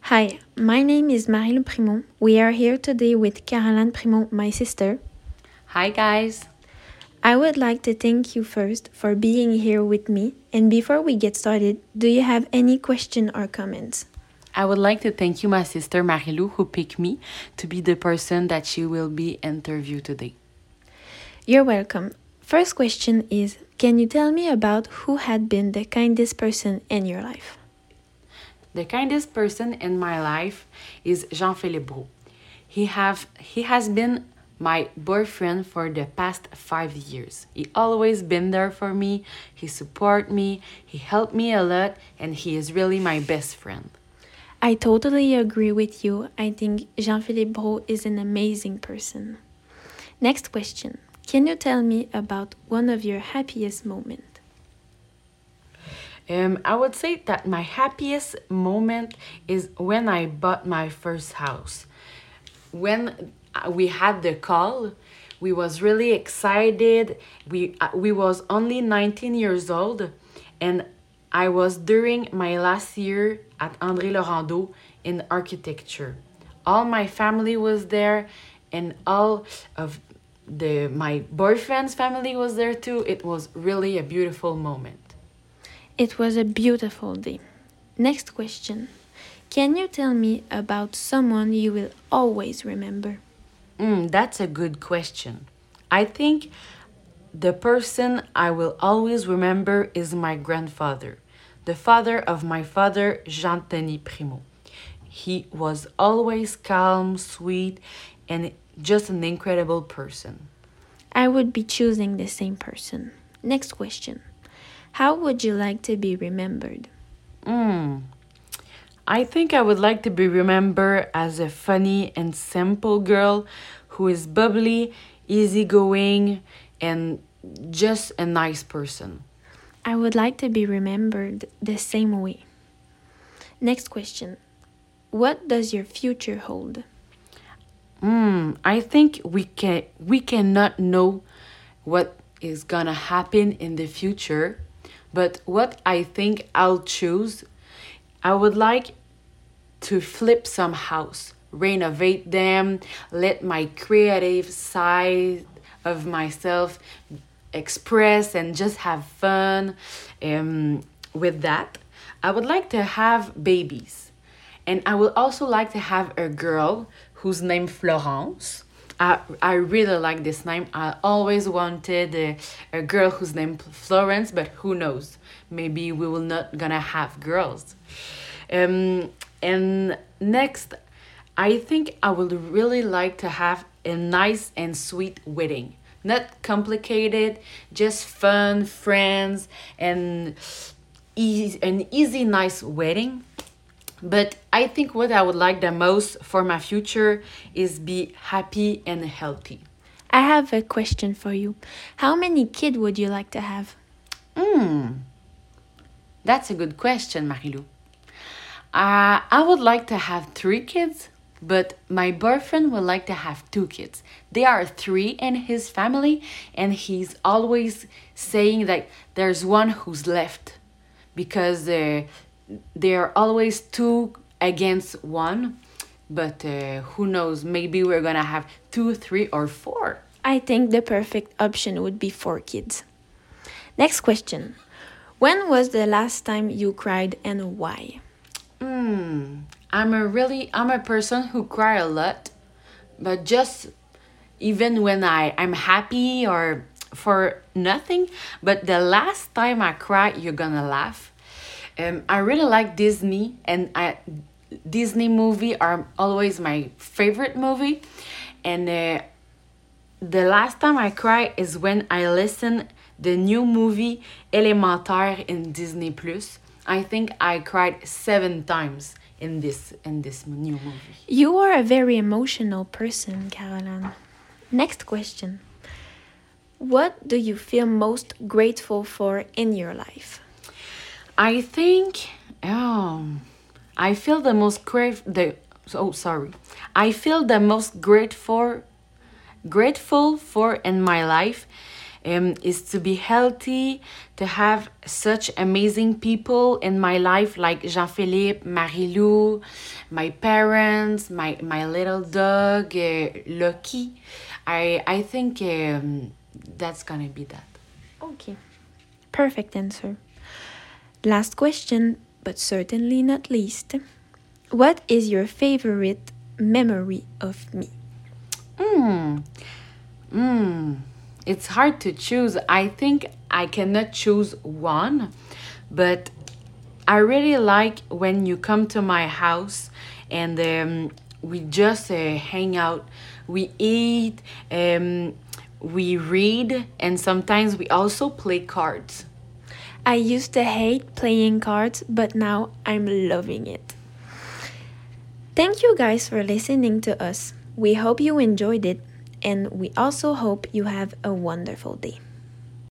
Hi, my name is Marie-Lou Primont. We are here today with Caroline Primont, my sister. Hi, guys. I would like to thank you first for being here with me. And before we get started, do you have any question or comments? I would like to thank you, my sister Marilou, who picked me to be the person that she will be interviewed today. You're welcome. First question is, can you tell me about who had been the kindest person in your life? The kindest person in my life is Jean-Philippe Brault. He has been my boyfriend for the past 5 years. He always been there for me. He support me. He helped me a lot, and he is really my best friend. I totally agree with you. I think Jean-Philippe Brault is an amazing person. Next question. Can you tell me about one of your happiest moments? I would say that my happiest moment is when I bought my first house. When we had the call, we was really excited. We was only 19 years old, and I was during my last year at André Laurando in architecture. All my family was there, and all of my boyfriend's family was there too. It was really a beautiful moment. It was a beautiful day. Next question. Can you tell me about someone you will always remember? That's a good question. I think the person I will always remember is my grandfather, the father of my father, Jean-Denis Primont. He was always calm, sweet, and just an incredible person. I would be choosing the same person. Next question. How would you like to be remembered? I think I would like to be remembered as a funny and simple girl who is bubbly, easygoing, and just a nice person. I would like to be remembered the same way. Next question. What does your future hold? I think we cannot know what is gonna happen in the future, but what I think I'll choose, I would like to flip some house, renovate them, let my creative side of myself express and just have fun with that. I would like to have babies. And I would also like to have a girl whose name Florence. I really like this name. I always wanted a girl whose name Florence, but who knows? Maybe we will not gonna have girls. And next, I think I would really like to have a nice and sweet wedding. Not complicated, just fun, friends, and an easy, nice wedding. But I think what I would like the most for my future is be happy and healthy. I have a question for you. How many kids would you like to have? That's a good question, Marilou. I would like to have 3 kids, but my boyfriend would like to have 2 kids. There are 3 in his family, and he's always saying that there's one who's left because there are always 2 against 1. But who knows? Maybe we're gonna have 2, 3, or 4. I think the perfect option would be 4 kids. Next question. When was the last time you cried and why? I'm a person who cry a lot, but just even when I'm happy or for nothing. But the last time I cried, you're gonna laugh. I really like Disney, and Disney movie are always my favorite movie. And the last time I cried is when I listened the new movie Élémentaire in Disney Plus. I think I cried 7 times in this new movie. You are a very emotional person, Caroline. Next question. What do you feel most grateful for in your life? I think I feel the most I feel the most grateful for in my life is to be healthy, to have such amazing people in my life like Jean-Philippe, Marie-Lou, my parents, my little dog, Lucky. I think that's gonna be that. Okay, perfect answer. Last question, but certainly not least. What is your favorite memory of me? Hmm. It's hard to choose. I think I cannot choose one, but I really like when you come to my house and we just hang out, we eat, we read, and sometimes we also play cards. I used to hate playing cards, but now I'm loving it. Thank you guys for listening to us. We hope you enjoyed it, and we also hope you have a wonderful day.